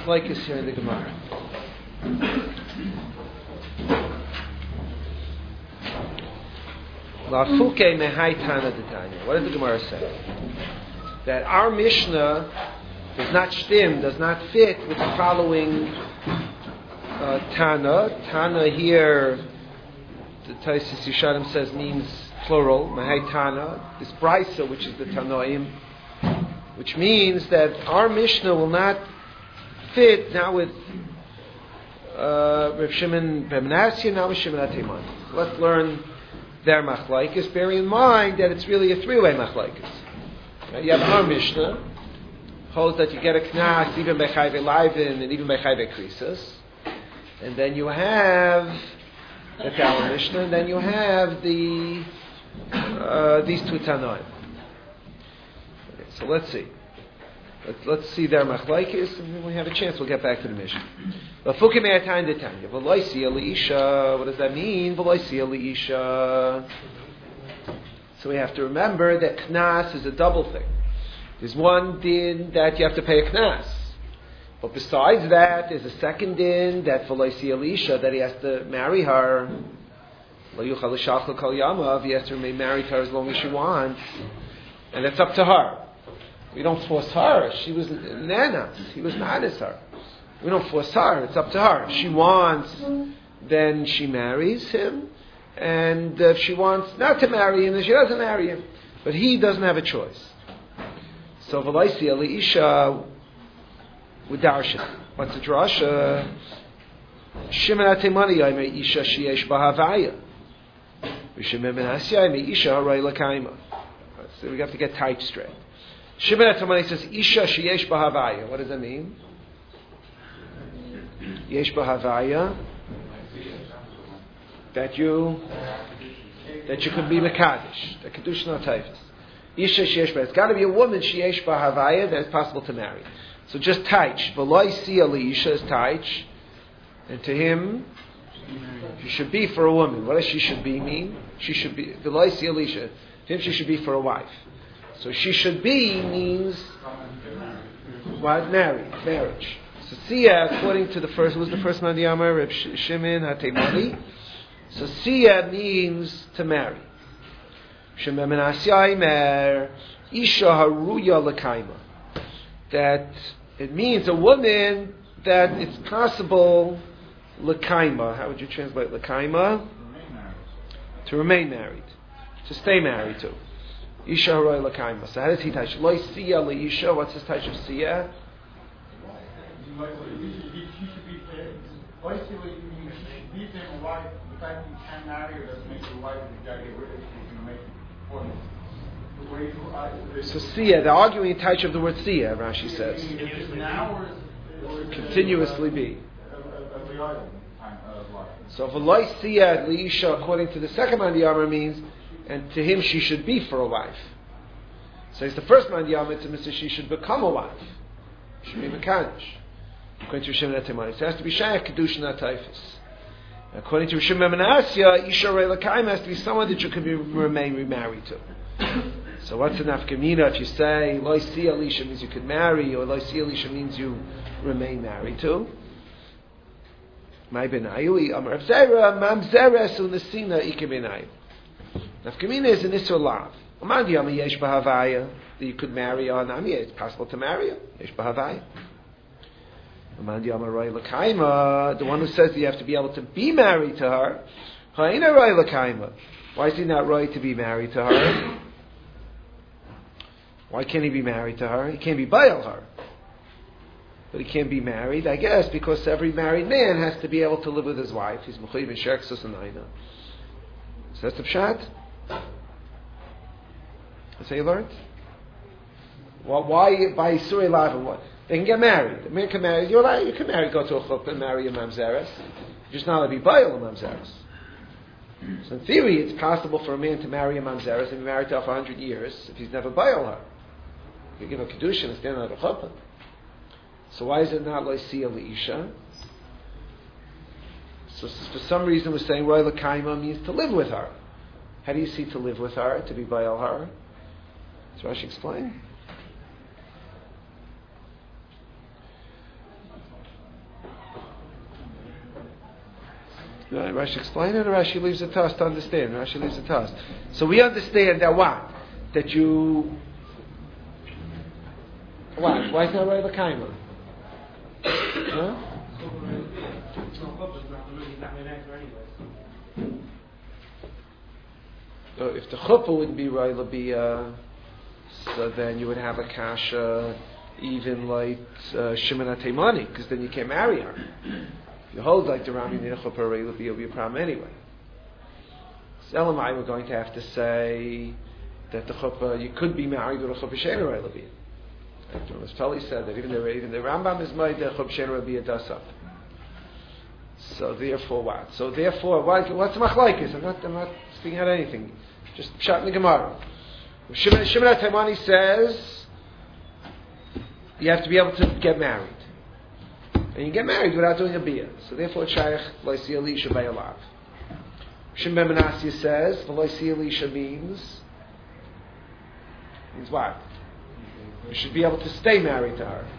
machlokes here in the Gemara. Lafuke mehai tana detanya. What does the Gemara say? That our Mishnah does not fit with the following Tana. Tana here, the Taisis Yisharim says means plural, Mahai Tana. This Brisa, which is the Tanoim, which means that our Mishnah will not fit now with Rav Shimon ben Menashe, now with Shimon HaTeiman. Let's learn their machlokes, bearing in mind that it's really a three-way machlokes. You have our Mishnah, holds that you get a knas even by chayve livin and even by chayve krisis. And then you have the Talmud Mishnah, and then you have the these two Tanoim. Okay, so let's see. Let's see their machlokes, and when we have a chance, we'll get back to the Mishnah. What does that mean? So we have to remember that knas is a double thing. There's one din that you have to pay a knas. But besides that, there's a second din that v'loisi Elisha, that he has to marry her. He has to remain married to her as long as she wants. And it's up to her. We don't force her. She was nanas. He was nanas her. We don't force her. It's up to her. If she wants, then she marries him. And if she wants not to marry him, then she doesn't marry him. But he doesn't have a choice. So v'loisi Elisha with darshan. What's the drasha? Shimon HaTeimani Yomer Isha sheyesh b'havaya. Shimon ben Menashe Yomer Isha haray l'kaima. So we have to get type straight. Shimon HaTeimani says Isha sheyesh b'havaya. What does that mean? Yesh b'havaya. That you can be mekadosh. The kedusha not typhus. Isha sheyesh b'havaya. It's got to be a woman sheyesh b'havaya that is possible to marry. So just taich. V'loi si Elisha is taich. And to him, she should be for a woman. What does she should be mean? She should be, v'loi si Elisha. To him she should be for a wife. So she should be means, what? Marriage. So siya, according to the first, who was the first man Yamar? Reb Shimon HaTeimani. So siya means to marry. Shimon ben Menashe Yomer Isha haruya l'kaima. That it means a woman that it's possible l'kaima. How would you translate l'kaima? To remain married. To stay married to. Isha haroy l'kaima. So how does he touch? Lo siya l'isha. What's his touch of siya? He should be fair. Lo siya l'isha. She should be fair. Why? The fact that you can't marry her doesn't make your wife. You gotta get rid of her. You can make it for you. So siya, the arguing touch of the word siya, Rashi says. Continuously be. So v'loi siya l'isha, according to the second man Yamar, means, and to him she should be for a wife. So it's the first man Yamar, to Mr. she should become a wife. She should be mekadosh. According to Shimon HaTeimani, it has to be shayach kedusha not typhus. According to Shimon ben Menashe, Isha haroy l'kaima has to be someone that you can remain remarried to. So what's the nafkamina if you say Lo si Elisha means you could marry, or Lo si Elisha means you remain married to? My benayu amar zera mamzeres unesina ike benayu. Nafkamina is an isur lav. Amandi yama yesh b'havaya that you could marry on. I mean, it's possible to marry her. Yesh b'havaya. Amandi yama roy l'kaima, the one who says that you have to be able to be married to her. Ha'ina roy l'kaima. Why is he not right to be married to her? Why can't he be married to her? He can't be bayal her. But he can't be married, I guess, because every married man has to be able to live with his wife. He's mechuyev in sherksus and aina. So that's the pshat. That's how you learned? Well, why by Surah Lav? What? They can get married. A man can marry. You can marry, go to a chuppah and marry a mamzeres. You're just not allowed to be bayal a mamzeres. So in theory, it's possible for a man to marry a mamzeres and be married to her for 100 years if he's never bayal her. You give a kedusha and stand on a chuppah. So why is it not lo siya l'isha? So for some reason we're saying roy l'kaima means to live with her. How do you see to live with her, to be bayal her? Does Rashi explain? Rashi explain it, or Rashi leaves it to us to understand? Rashi leaves it to us. So we understand that what? That you... What? Why is that right, L'kaima? Huh? So if the chuppah would be right, so then you would have a kasha even like Shimon HaTeimani, because then you can't marry her. If you hold like the Rami need a chuppah, it'll be a problem anyway. So Elamai, we're going to have to say that the chuppah, you could be married with a chuppah she'en Rabbi. As Tali said that even the Rambam is made the chuppah she'en Rabbi does up. So therefore what? So therefore, what's the machlokes? I'm not speaking out anything. Just pshat in the Gemara. Shimon HaTeimani says you have to be able to get married. And you get married without doing a biyah. So therefore, Shaykh Loisi Elisha Bayalav. Shimon Ben Menasya says Loisi Elisha means what? You should be able to stay married to her.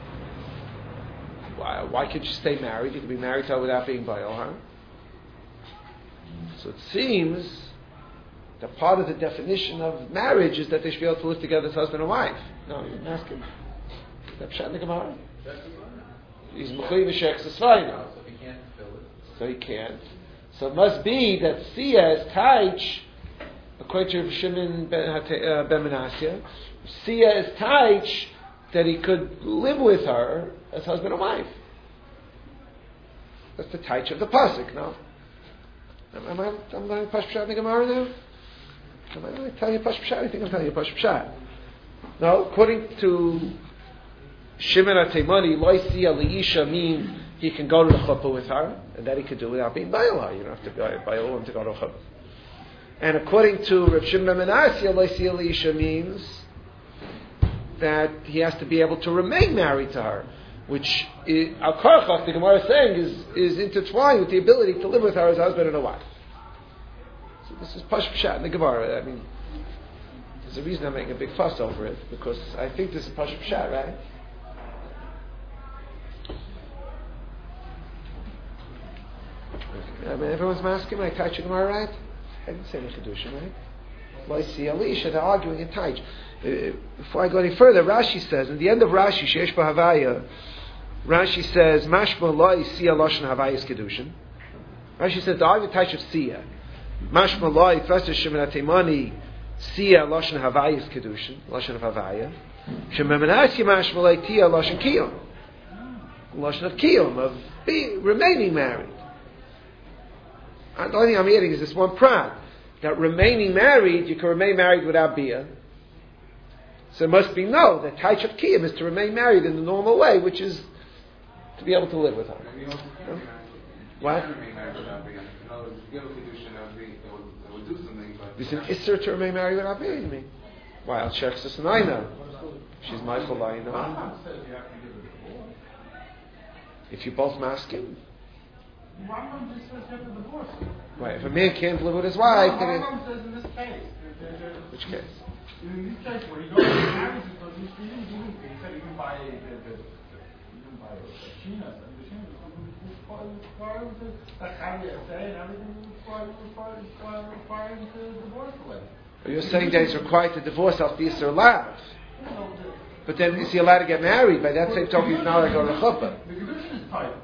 Why can't you stay married? You can be married to her without being Bayal, huh? So it seems that part of the definition of marriage is that they should be able to live together as husband and wife. No, you didn't ask him. Is that Pshat in the Gemara? He's Mechuyev V'Shech S'Svayna. So he can't fulfill it. So he can't. So it must be that Sia is Taich, according to Shimon Ben Menasya, Sia is Taich that he could live with her as husband and wife. That's the Taich of the Pasuk, no? I'm going to Pash Pshat in the Gemara now? Am I going to tell you Pash Pshat? I think I'm telling you Pash Pshat. No, according to Shimon HaTeimani, Loisi Elisha means he can go to the chuppah with her, and that he could do without being Bayal. You don't have to be Bayal to go to a chuppah. And according to Rav Shimon Ben Menasya, Loisi Elisha means that he has to be able to remain married to her, which Al Karchach, the Gemara is saying, is intertwined with the ability to live with her as a husband and a wife. So this is Pash Pshat in the Gemara. I mean, there's a reason I'm making a big fuss over it, because I think this is Pash Pshat, right? I mean, everyone's asking, I touch Gemara, right? I didn't say any Kedusha, right? Well, I see Elisha, they're arguing in Taich. Before I go any further, Rashi says, in the end of Rashi, Sheesh B'Havaya, Rashi says, Mashma Loi Siya Loshen Havayas Kedushin. Rashi says, the argument Taich of Siya. Mashma Loi, first is Shimon HaTeimani, Siya Loshen Havayas Kedushin, Loshen of Havaya. Shimon Menasya Mashma Loi Tia Loshen Kiyom. Loshen of Kiyom, of remaining married. The only thing I'm hearing is this one prat, that remaining married, you can remain married without biyah. So it must be no, that Taich of Kiyum is to remain married in the normal way, which is to be able to live with her. What? It's an Isser to remain married without biyah, you mean? Why? I'll check Sasanaina. She's Michael Laina. If you both masking. Rambam just says you have to divorce. Right, if a man can't live with his wife, then Rambam says in this case. Which case? In this case, where he goes and marries, he said he can buy a Shina. And the Shina required to say and everything required to divorce away. You're saying that he's required to divorce off the Yisr Lav. But then is he allowed to get married? By that same token, he's not allowed to go to the chuppah. The Kedushin is tight.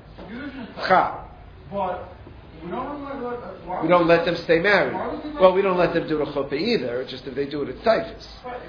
But we don't let them stay married. Well, we don't let them do the chuppah either. It's just if they do it, it's typhus.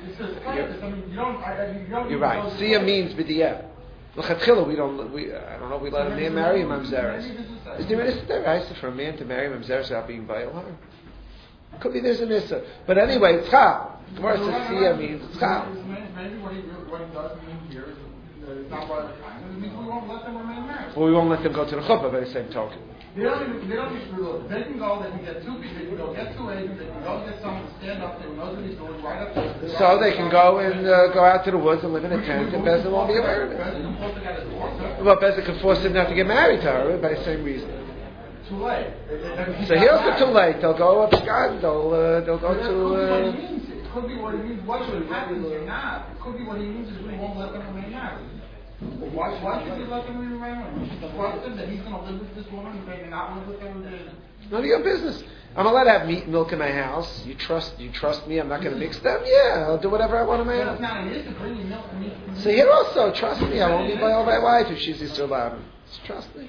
You're right. Siya means b'diyah. L'chatchila, I don't know if we let a man marry a mamzeres. Is there an issa for a man to marry a mamzeres without being bayil? Could be there's an issa. But anyway, it's chal. The Gemara says siya means it's chal. Maybe what he does mean here is it's not part of the time. It means we won't let them remain married. Well, we won't let them go to the chuppah by the same token. They don't need to look. They can go, they can get two people, they can go get two agents, they can go get someone to stand up there who knows what he's doing right up there. So they can go and go out to the woods and live in a tent, and Bezin won't be aware of it. Well, Bezin can force him not to get married to her by the same reason. Too late. So here's the too late. They'll go up Scott, they'll go to... It could be what he means. What should happen or not? It could be what he means is we won't let them remain married. Why should he let him remain? Trust him that he's going to live with this woman and maybe not live with him? None of your business. I'm allowed to have meat and milk in my house. You trust me? I'm not going to mix them? Yeah, I'll do whatever I want in my house. It's not an issue bringing milk and meat. So here also, trust me, I won't be by my wife if she's Yisrael Lavin. Trust me.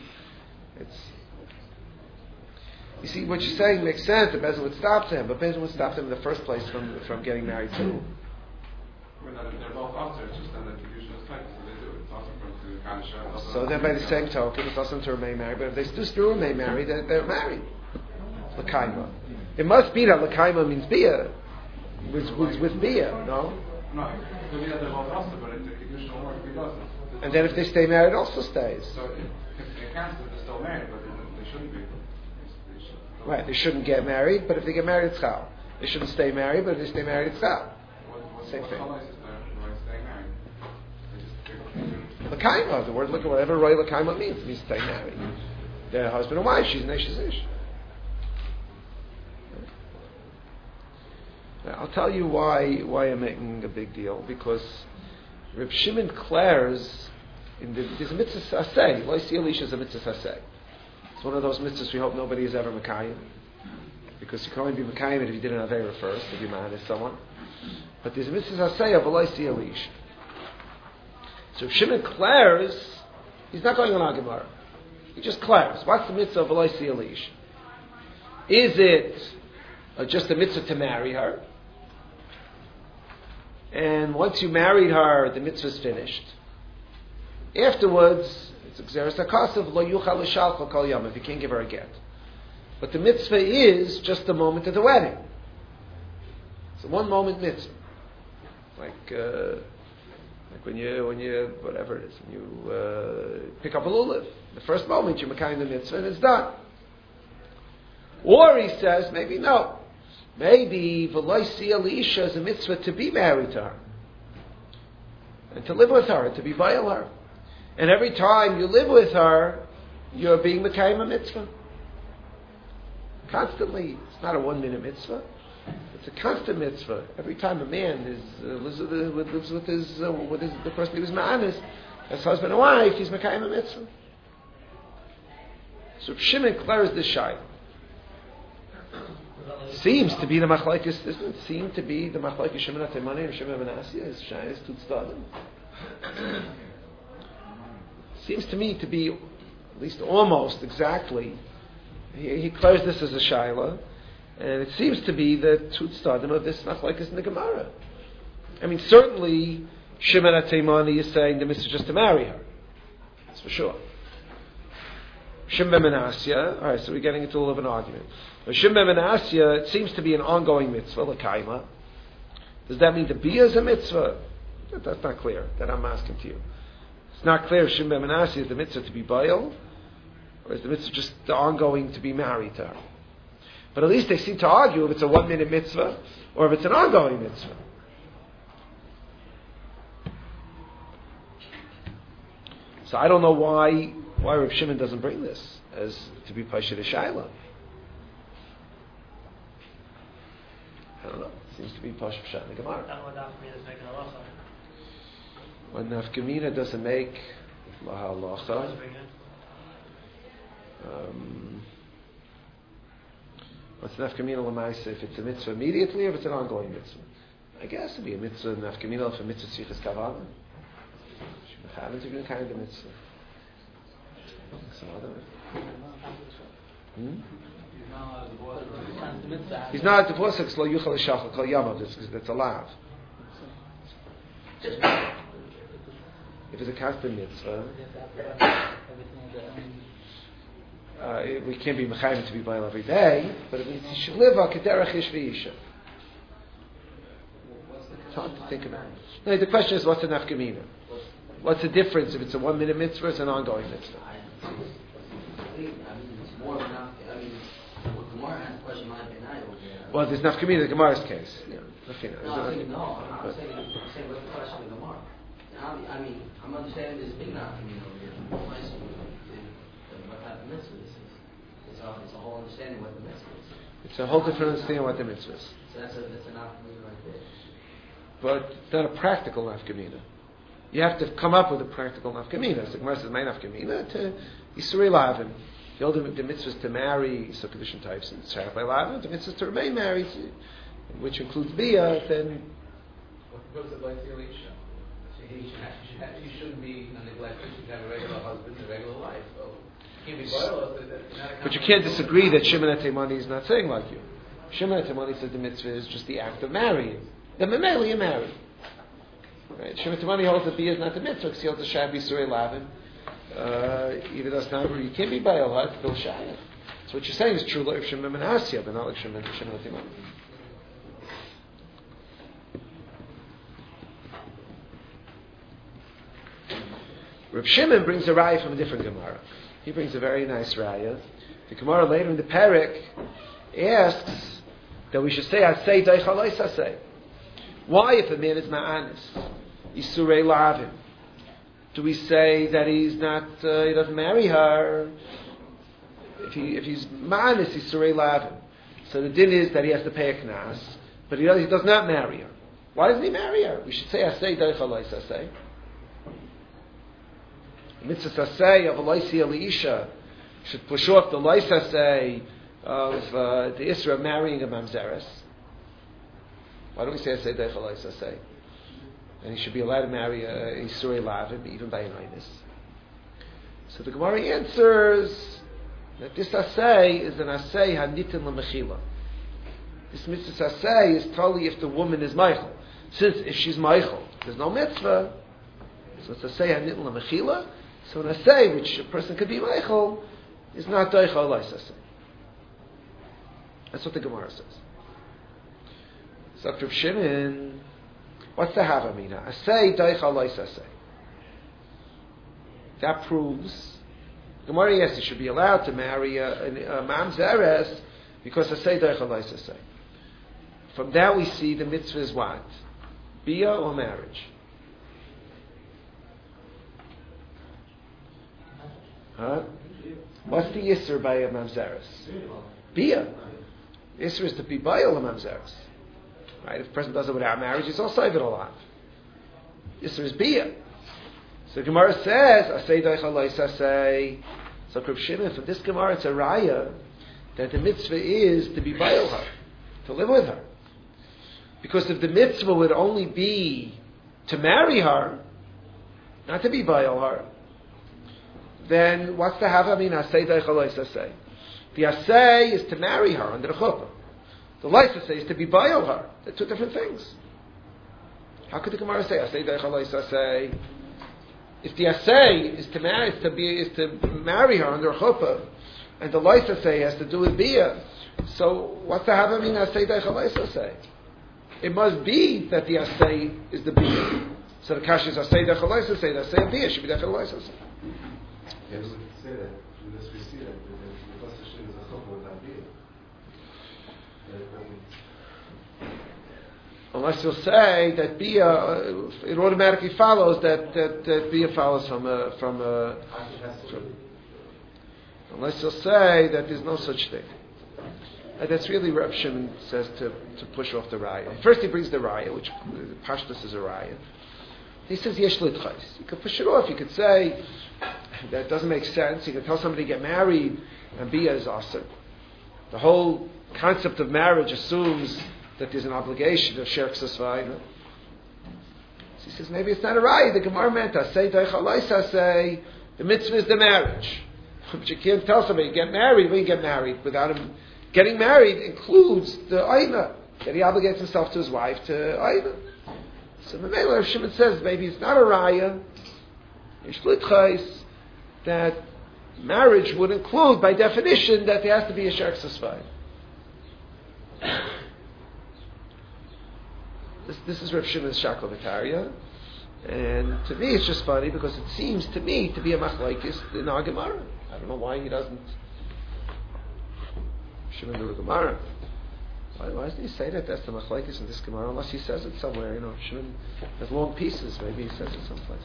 You see, what you're saying makes sense. The Bezin would stop them, but Bezin would stop them in the first place from getting married too. They're both also, it's just that the traditional type, so they do it. It's also from the kind of show. So then by the same token, it's also to remain married, but if they still remain married, they're married. L'kaima. It must be that l'kaima means bia. With bia, no? No, it could be that they're both also, but it's a traditional work, it doesn't. And then if they stay married, it also stays. So it counts if they're still married, but they shouldn't be. Right, they shouldn't get married, but if they get married, it's chal. They shouldn't stay married, but if they stay married, it's chal. Same thing. L'kaima, the word, look at whatever roy l'kaima means. It means stay married. They're husband and wife, she's an ish. I'll tell you why I'm making a big deal. Because Reb Shimon declares, there's a mitzvah saseh. Lo yisi Elisha is a mitzvah saseh. It's one of those mitzvahs we hope nobody is ever Mekayim. Because you can only be Mekayim if you did an Avera first, if you man is someone. But there's a mitzvah saseh of Lo yisi Elisha. So if Shimon declares, he's not going on our Gemara. He just declares, what's the mitzvah of Lo yisi Elisha? Is it just a mitzvah to marry her? And once you married her, the mitzvah is finished. Afterwards, it's Xeris HaKasav, Lo Yuchal L'Shalcha Kol Yom, if you can't give her a get. But the mitzvah is just the moment of the wedding. It's a one moment mitzvah. Like when you whatever it is, when you pick up a lulav. The first moment you're makayim the mitzvah and it's done. Or he says, maybe no. Maybe v'lo yisi Elisha is a mitzvah to be married to her. And to live with her, and to be bayil her. And every time you live with her, you're being makayim a mitzvah. Constantly. It's not a 1 minute mitzvah. It's a constant mitzvah. Every time a man lives with the person he was ma'anis, as husband and wife, he's makayim a mitzvah. So Shimon declares this shayla. Seems to be the machlokes. Doesn't it seem to be the machlokes Shimon HaTeimani and Shimon ben Asya? Is shayes tutzadim? Seems to me to be at least almost exactly. He declares this as a shayla. And it seems to be the tutzadim of this machlokes in the Gemara. I mean, certainly Shimon HaTeimani is saying the mitzvah just to marry her. That's for sure. Shimon ben Asya, all right, so we're getting into a little of an argument. But Shimon ben Asya, it seems to be an ongoing mitzvah, l'kaima. Does that mean the bia is a mitzvah? That's not clear. That I'm asking to you. It's not clear if Shimon ben Asya is the mitzvah to be bayil, or is the mitzvah just the ongoing to be married to her? But at least they seem to argue if it's a 1 minute mitzvah or if it's an ongoing mitzvah. So I don't know why Reb Shimon doesn't bring this as to be Pashid Shayla. I don't know. It seems to be Pashid Pshat in the Gemara. When Nafkamina doesn't make Laha Halacha, what's Nafkamina L'maisa? If it's a mitzvah immediately or if it's an ongoing mitzvah? I guess it'd be a mitzvah Nafkamina for mitzvah Tzrichas Kavanah. Having to be kind of mitzvah. Some other He's not divorced because Lo Yuchal L'Shachal Kol Yamav. That's allowed. If it's a constant mitzvah, we can't be mechayim to be bayil every day, but it means he should live a kederach ish v'isha. It's hard to think about. No, the question is, what's the nafkamina? What's the difference if it's a 1 minute mitzvah or it's an ongoing mitzvah? Well, there's nafkamina in the Gemara's case. Yeah, I'm saying what's the question of the Gemara? I'm understanding this big nafkamina over here. What type of mitzvah this is? It's a whole understanding what the mitzvah is. It's a whole different understanding what the mitzvah is. So that's a nafkamina right there. But it's not a practical nafkamina. You have to come up with a practical nafkamina. So Gemara says, my nafkamina to Yisrei Lavin. The older the mitzvah is to marry, so condition types, and Shayach by Lavin. The mitzvah is to remain married, which includes Bia, then... What goes to like Elisha? She shouldn't be neglected. She should have a regular husband, a regular life. So she can't be violent. But you can't disagree that Shimon HaTeimani is not saying like you. Shimon HaTeimani says the mitzvah is just the act of marrying. Then Mameli, you're married. Right? Shimon HaTeimani holds that Bia is not the mitzvah, because he holds the Shab Yisrei Lavin. Even though it's not, you can't be violent, it's Bill Shayach. So what you're saying is true like Shimon Ben Asya, but not like Shimon HaTeimani. Reb Shimon brings a raya from a different Gemara. He brings a very nice raya. The Gemara later in the Perek asks that we should say Asay Daichalois Asay. Why, if a man is ma'anis, Isurei Lavin, do we say that he's not, he doesn't marry her? If he's ma'anis Isurei Lavin, so the din is that he has to pay a knas, but he does not marry her. Why doesn't he marry her? We should say Asay Daichalois Asay. Mitzvah Sasei of Aloisi Elisha should push off the Lois Sasei of the Isra of marrying a Mamzeres. Why don't we say Asei Deichel Lois Sasei? And he should be allowed to marry a Yisrei Lavin, even by an Einis. So the Gemara answers that this Asei is an Asei Hanitin L'Mechila. This Mitzvah Sasei is totally if the woman is Meichel. Since if she's Meichel, there's no mitzvah. So it's Asei Hanitin L'Mechila. So an Asay, which a person could be Meichel, is not Deichel Lois Asay. That's what the Gemara says. So Dr. Shimon, what's the Havamina? Asay Deichel Lois Asay. That proves, Gemara, yes, he should be allowed to marry a Mamzeres because Asay Deichel Lois Asay. From that we see the mitzvah is what? Bia or marriage? Huh? What's the Yisr by a Mamzeres? Bia. Yisr is to be Bayal a Mamzeres. Right? If a person does it without marriage, he's also saved it alive. Yisr is Bia. So Gemara says, Asay Deichel Lois Asay. So Reb Shimon, for this Gemara, it's a raya that the mitzvah is to be Bayal her, to live with her. Because if the mitzvah would only be to marry her, not to be Bayal her, then what's the Havamina Asay Deichel Lois Asay? The Asay is to marry her under the chuppah. The Lois Asay is to be Bayal her. They're two different things. How could the Gemara say Asay Deichel Lois Asay? If the Asay is to marry her under a chuppah, and the Lois Asay has to do with Bia, so what's the Havamina Asay Deichel Lois Asay? It must be that the Asay is the Bia. So the Kash is Asay Deichel Lois Asay. The Asay of Bia should be Deichel Lois Asay. Yes. We could say that, unless we see that the Pasha is a chokma without Bia. Unless you'll say that Bia, it automatically follows that Bia follows from unless you'll say that there's no such thing. And that's really Reb Shimon says to push off the raya. First he brings the raya, which Pashtus is a raya. He says yesh litchais. You could push it off. You could say that doesn't make sense. You could tell somebody to get married and Bia is awesome. The whole concept of marriage assumes that there's an obligation of Sherk Sasvayna. So he says maybe it's not a raya. The Gemara meant Asay Deichel Lois Asay. The mitzvah is the marriage. But you can't tell somebody get married when you get married without him. Getting married includes the Aina, that he obligates himself to his wife to Aina. So the Meiler Shimon says maybe it's not a raya, that marriage would include by definition that there has to be a Sherk Sasvayna. This is Reb Shimon's Shakal V'Tarya, and to me it's just funny because it seems to me to be a machlokes in our Gemara. I don't know why he doesn't Shimon do the Gemara. Why doesn't he say that that's the machlokes in this Gemara? Unless he says it somewhere, Shimon has long pieces. Maybe he says it someplace.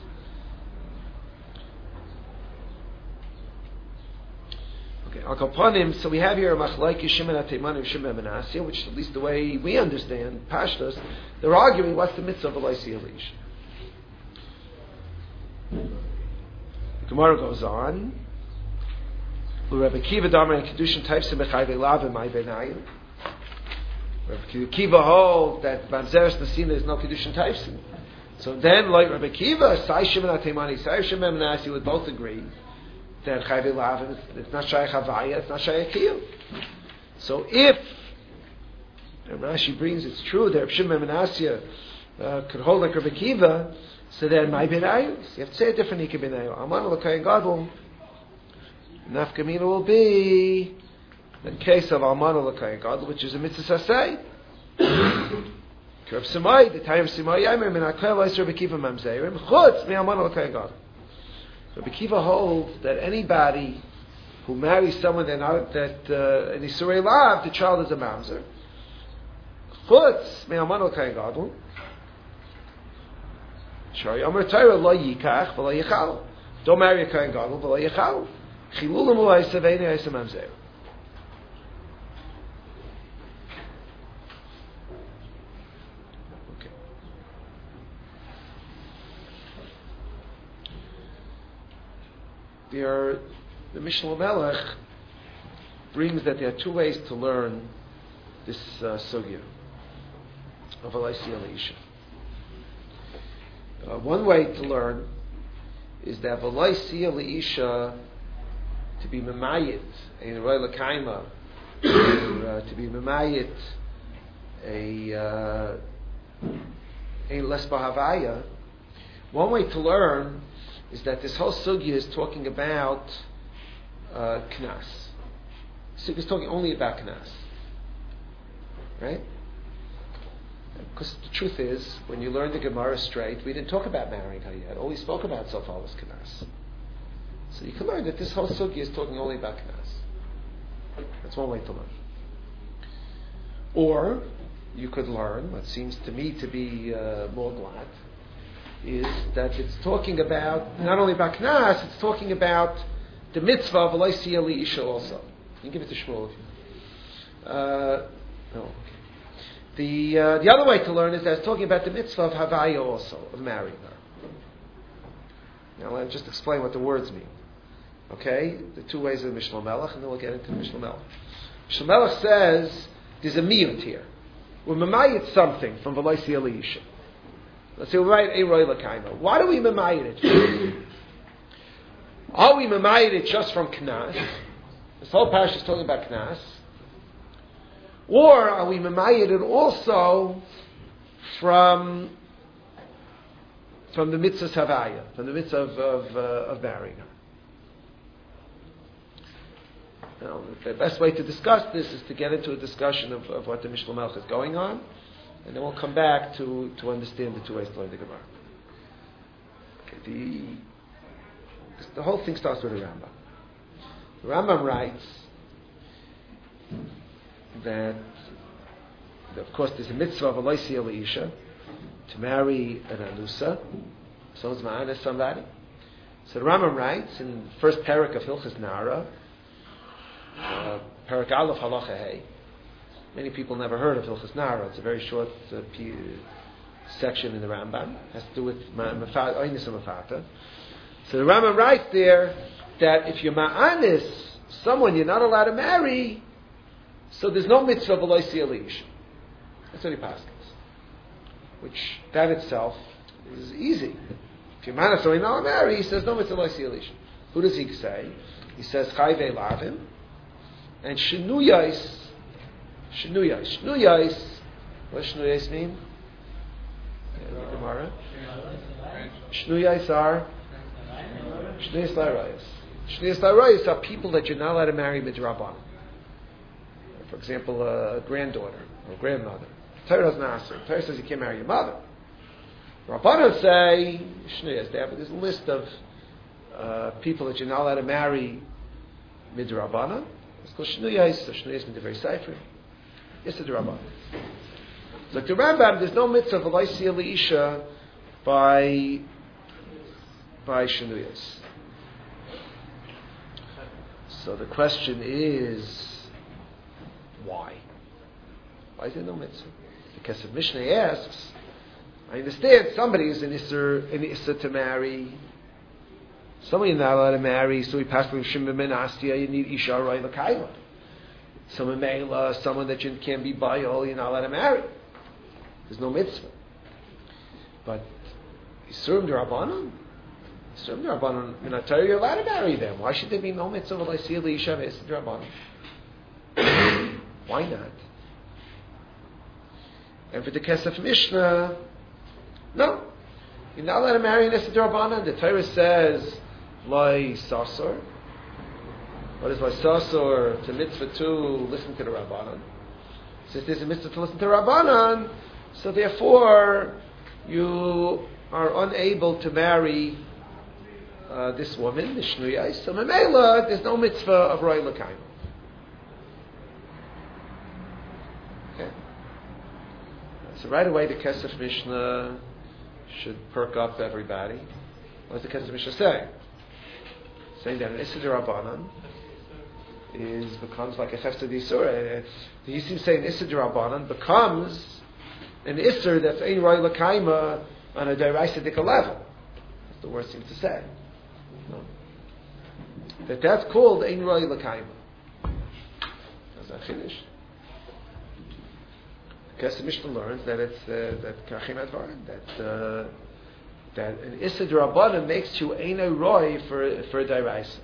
Okay, Al Kapanim. So we have here a machlokes Shimon HaTeimani, Shimon Ben Asya, which at least the way we understand Pashtus, they're arguing what's the mitzvah of Aloisi Elish. Gemara goes on. Rabbi Kiva Damar and Kedushin types in Bechayve Lav and My Benayim. Rabbi Kiva holds that Mamzeres Nasina is no Kedushin types. So then, like Rabbi Kiva, Sai Shimon Atemani, Sai Shimon Menasi would both agree that Chayve Lav, it's not Shai Chavaya, it's not Shai Akiyah. So if, and Rashi brings, it's true that Rabbi Shimon Menasya could hold like Rabbi Kiva, so then My Benayim, you have to say a different Ika Benayim. Aman L'Kayin Gadol, Nafkamina will be in case of Almana L'Kayin Gadol, which is a mitzvah sasei. Kerb Simai, the time of Simai Yaimim, and Akel Leis Rabbi Kiva Mamzerim, Chutz mi Almana L'Kayin Gadol. Rabbi Kiva holds that anybody who marries someone in Isurei Lav, the child is a mamzer. Chutz mi Almana L'Kayin Gadol. Shari Amar Torah Lo Yikach V'Lo Yichal. Don't marry a Kayin Gadol V'Lo Yichal. Chilulim u'aysa v'eini aysa mamzer. Okay. The Mishnah Melech brings that there are two ways to learn this sugya of Alaisi Elisha. One way to learn is that Alaisi Elisha to be memayit in Roy Lakaima, to be memayit a lesba havaya. One way to learn is that this whole sugya is talking about knas. Sugya is talking only about knas, right? Because the truth is, when you learn the Gemara straight, we didn't talk about marrying her yet. All we spoke about so far was knas. So you can learn that this whole sugya is talking only about knas. That's one way to learn. Or you could learn, what seems to me to be more glad, is that it's talking about, not only about knas, it's talking about the mitzvah of Alaisi Eli Isha also. You can give it to Shmuel if you no. The other way to learn is that it's talking about the mitzvah of Havaya also, of marrying her. Now let me just explain what the words mean. Okay, the two ways of Mishnah Melech, and then we'll get into Mishnah Melech. Mishnah Melech says there's a miyut here. We're memayit something from V'laisi Eliyisha. Let's say we're memayit a roy l'kaima. Why do we memayit it? Are we memayit it just from knas? This whole parish is talking about knas. Or are we memayit it also from the mitzvah havaya, from the mitzvah of marrying her? Now, the best way to discuss this is to get into a discussion of what the Mishnah Melech is going on, and then we'll come back to understand the two ways to learn the Gemara. Okay, the whole thing starts with the Rambam. The Rambam writes that, of course, there's a mitzvah of Alaisi Elisha to marry an Anusa, someone's ma'ana somebody. So the Rambam writes in the first parak of Hilchas Nara, Parak Aleph Halacha Hey. Many people never heard of Hilchas Nara. It's a very short section in the Rambam. It has to do with Oynis and Mafata. So the Rambam writes there that if you're ma'anis, someone you're not allowed to marry, so there's no mitzvah of Alaisi Elish. That's what he passes. Which, that itself, is easy. If you're ma'anis, someone you're not allowed to marry, he says no mitzvah of Alaisi Elish. Who does he say? He says Chayvei Lavim and Shenuyais. Shenuyais. What does Shenuyais mean? Gemara. Shnuyais are Shnuyais Lairayas. Shnuyais Lairayas are people that you're not allowed to marry midrabanan. For example, a granddaughter or grandmother. Torah doesn't ask her. Torah says you can't marry your mother. Rabbanan say Shnuyais. There's a list of people that you're not allowed to marry midrabanan. It's called Shnuyais. So Shnuyais means very cipher. Yes, the Rabbanan. Like the Rambam, there's no mitzvah of Alaisi Elisha by Shenuyas. So the question is, why? Why is there no mitzvah? Because if Mishnah asks, I understand somebody is an Isser to marry Someone you're not allowed to marry, so we pass from Shimon ben Astia, you need Isha Roy L'Kaima. Someone Meila, someone that you can't be Bayol, you're not allowed to marry. There's no mitzvah. But Yisurim D'Rabbanan? Yisurim D'Rabbanan, Minatari, you're allowed to marry them. Why should there be no mitzvah of L'Isiyah L'Isha V'Yisurim D'Rabbanan? Why not? And for the Kesef Mishnah, no. You're not allowed to marry an Issa D'Rabbanan. The Torah says, Lai Sasor. What is Lai Sasor? To mitzvah to listen to the Rabbanan. Since there's a mitzvah to listen to Rabbanan, so therefore you are unable to marry this woman, the Shnuyai. So Memela, there's no mitzvah of Roy L'Kaim. Okay. So right away the Kesef Mishnah should perk up everybody. What does the Kesef Mishnah say? Saying that an Issa D'Rabbanan becomes like a Chefza D'Isur. The Yisim saying Issa D'Rabbanan becomes an Isser that's Ein Roy L'Kaima on a D'Oraisa level. That's the worst thing to say. No. That's called Ein Roy L'Kaima. That's a Chiddush. Kesef Mishnah learns that it's that Kachim Advarim, that an Issa D'Rabbanan makes you Ein Roy for a D'Oraisa.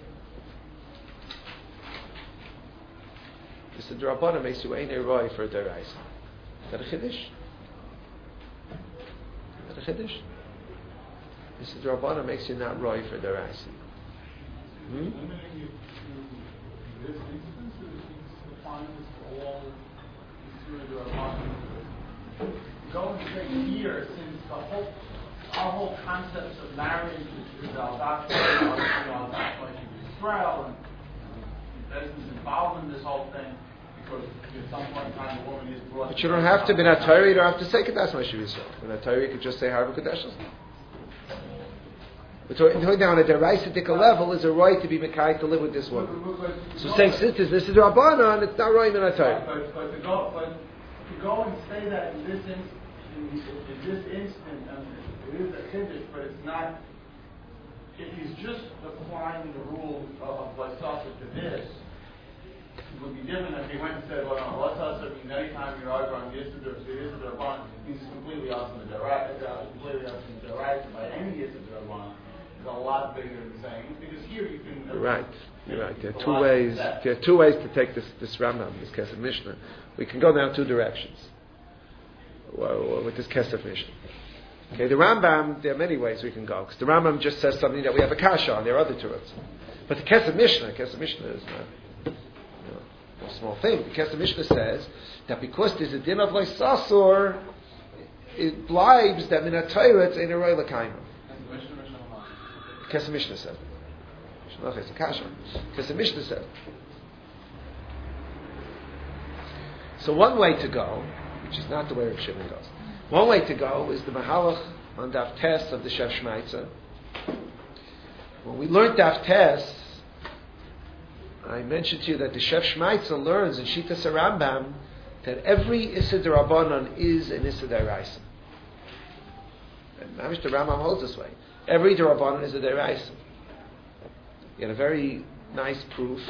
Issa D'Rabbanan makes you Ein Roy for a D'Oraisa. Is that a Chiddush? Is that a Chiddush? Issa D'Rabbanan makes you not Roy for a D'Oraisa. Limiting it to this instance, or it's defined as all going straight here, since our whole concepts of marriage is al-Dachshon, Israel, and business involved in this whole thing, because at some point in time the woman is brought. But you don't have to be not Torah. You don't have to say Kedas Moshe Yisrael. When not Torah, you could just say Harva Kadeshos. But going down at the Raisidical level is a right to be Mekai to live with this woman. So saying sisters, this is Rabbanan, it's not right in a Torah. But to go and say that in this instant, it is a chiddush, but it's not. If he's just applying the rule of Lasasa to this, it would be different if he went and said, well, no, Lasasa means anytime you're over on the Yisud or Rabban, he's completely off in the Deraisa by any Yisud or Rabban. Is a lot bigger than saying, because here you can. You're right. There are two ways. There are two ways to take this Rambam, this Kesef Mishnah. We can go down two directions with this Kesef Mishnah. Okay, the Rambam, there are many ways we can go, because the Rambam just says something that we have a kasha on. There are other Turas. But the Kesef Mishnah is not a small thing. The Kesef Mishnah says that because there's a din of Leisasor, it blibes that Minatayra it's in a Roy L'Kaima. Kesef Mishnah said. It's a kasha. Kesef Mishnah said. So one way to go, which is not the way Rav Shimon goes, one way to go is the Mahalach on Daf Tes of the Shef Shmaitza. When we learned Daf Tes, I mentioned to you that the Shef Shmaitza learns in Shitas Rambam that every Issa D'Rabbanan is an Issa D'Oraisa. And Mamish the Rambam holds this way. Every D'Rabbanan is a D'Oraisa. You had a very nice proof.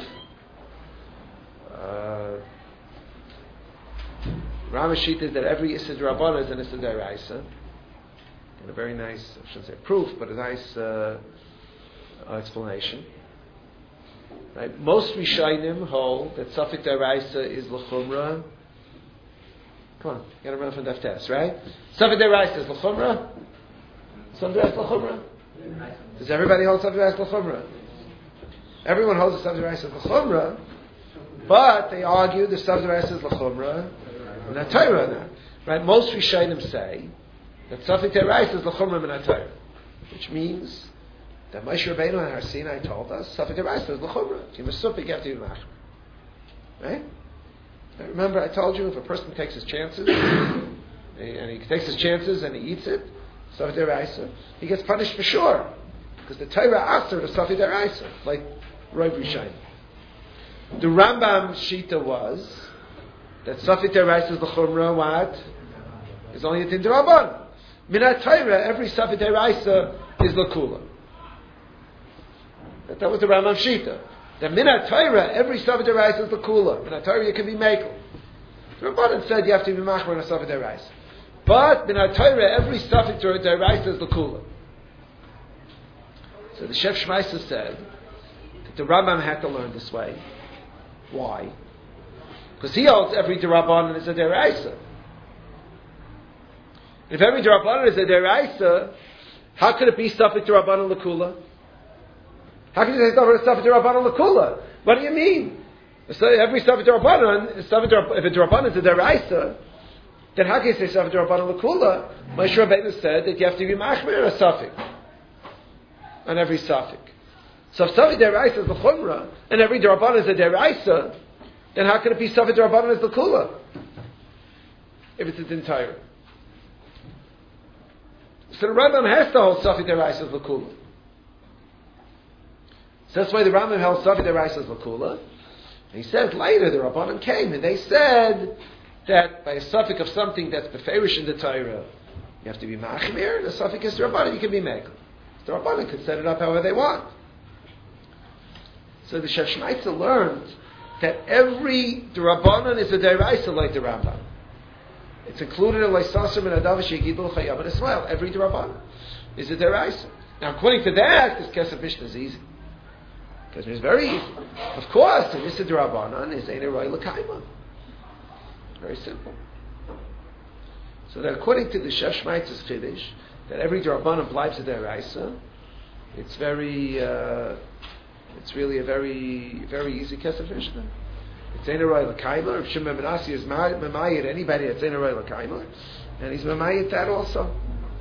Ramashita is that every Issa D'Rabbanan is an Issa D'Oraisa. And a very nice, I shouldn't say proof, but a nice explanation. Right? Most Rishayim hold that Safek D'Oraisa is L'chumra. Come on, you got to run from Daf Tes, right? Safek D'Oraisa is L'chumra. Safek D'Oraisa L'chumra. Does everybody hold Safek D'Oraisa L'chumra? Everyone holds the Safek D'Oraisa L'chumra, but they argue the Safek D'Oraisa is L'chumra. Not Torah, not. Right? Most Rishonim say that Safek D'Oraisa is L'chumra min Torah, which means that Moshe Rabbeinu and Har Sinai told us Safek D'Oraisa is L'chumra. You must sufik after you mach. Right? Remember, I told you if a person takes his chances and he takes his chances and he eats it, Safek D'Oraisa, he gets punished for sure, because the Torah asked her to Safek D'Oraisa, like Rav Rishonim. The Rambam Shita was that Safek D'Oraisa is L'chumra, what? Is only a Din D'Rabbanan. Minat Torah, every Safek D'Oraisa is L'kula. That was the Rambam Shita. That Minat Torah, every Safed Deraisa is Lakula. Minat Torah, you can be Mekel. The Rabbanan said you have to be Machmer on a Safed Deraisa. But Minat Torah, every Safed Deraisa is Lakula. So the Shef Shmaisa said that the Rambam had to learn this way. Why? Because he holds every Derabanan is a Deraisa. If every Derabanan is a Deraisa, how could it be Safed Derabanan Lakula? How can you say Safed Derabanan Lakula? What do you mean? So every Safed Derabanan, if a Derabanan is a Deraisa, then how can you say Safed Derabanan Lakula? Moshe Rabbeinu said that you have to be Machmer a Safed on every Safed. So if Safed Deraisa is the Chumrah, and every Derabanan is a Deraisa, then how can it be Safed Derabanan is Lakula? If it's its entire. So the Rambam has to hold Safed Deraisa as Lakula. So that's why the Rambam held Safed Deraisa as Lakula. And he says later the Rabbanan came and they said that by a suffix of something that's beferish in the Torah, you have to be Machmir, and the suffix is the Rabbanan, you can be Mekel. The Rabbanan can set it up however they want. So the Shef Shmaitza learned that every Rabbanan is a Deraisa like the Rambam. It's included in Leisasim and Adavish Yegidul Chayam and Ismail. Every Derabanan is a Deraisa. Now, according to that, this Kesef Mishnah is easy. Because it's very easy. Of course, the Nisa Derabanan is Ein Roi L'Kaima. Very simple. So that according to the Shef Shmaitza's Chiddush, that every Derabanan bleibt a Deraisa, it's really a very, very easy Kesef Mishnah. It's Ein Roi L'Kaima. If Shimon ben Asi is Mamayit anybody, it's Ein Roi L'Kaima. And he's Mamayit that also.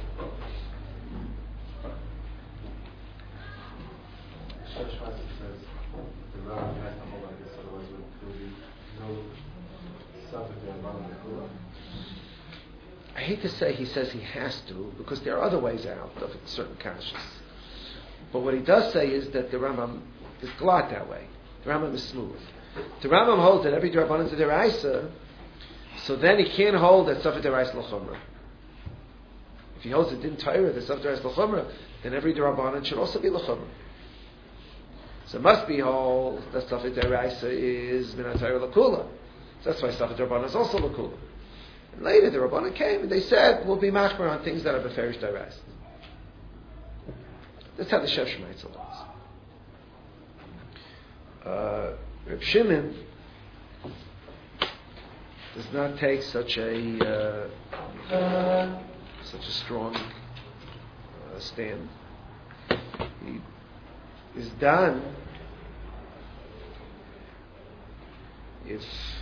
I hate to say he says he has to, because there are other ways out of certain conscience. But what he does say is that the Rambam is glad that way. The Rambam is smooth. The Rambam holds that every Derabanan is a Deraisa, so then he can't hold that Safed Deraisa L'Chumrah. If he holds it in Torah, that Safed Deraisa L'Chumrah, then every Derabanan should also be L'Chumrah. So it must be hold that Safed Deraisa is Minat Torah L'Kula. So that's why Safed Derabanan is also L'Kula. And later the Rabbanan came and they said, we'll be Machmer on things that are Beferish Deraisa. That's how the Shef Shmaitza learns. Reb Shimon does not take such a strong stand. He is done if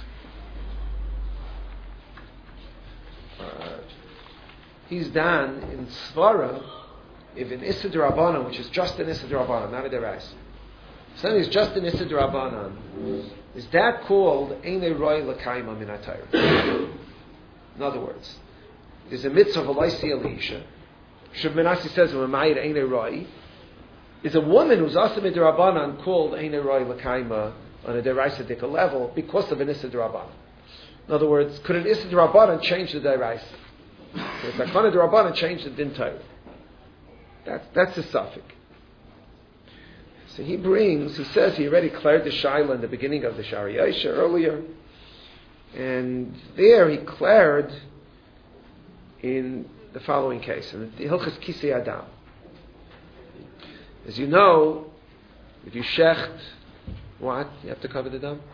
he's done in Svara if an Issa D'Rabbanan, which is just an Issa D'Rabbanan, not a Deraisa. Something is just an Issa D'Rabbanan. Is that called Einei Roi L'Kaima Min HaTorah? In other words, there's a mitzvah of Elaisi Elisha. Shub Menashe says, Mamayit Einei Roi. Is a woman who's also a D'Rabbanan called Einei Roi L'Kaima on a Deraisa Dika level because of an Issa D'Rabbanan? In other words, could an Issa D'Rabbanan change the Deraisa? Could a Takana D'Rabbanan change the Din Torah? That's the suffix. So he says he already cleared the Shaila in the beginning of the Shari Yosha earlier. And there he cleared in the following case, in the Hilchas Kisei Adam. As you know, if you shecht, what? You have to cover the dam?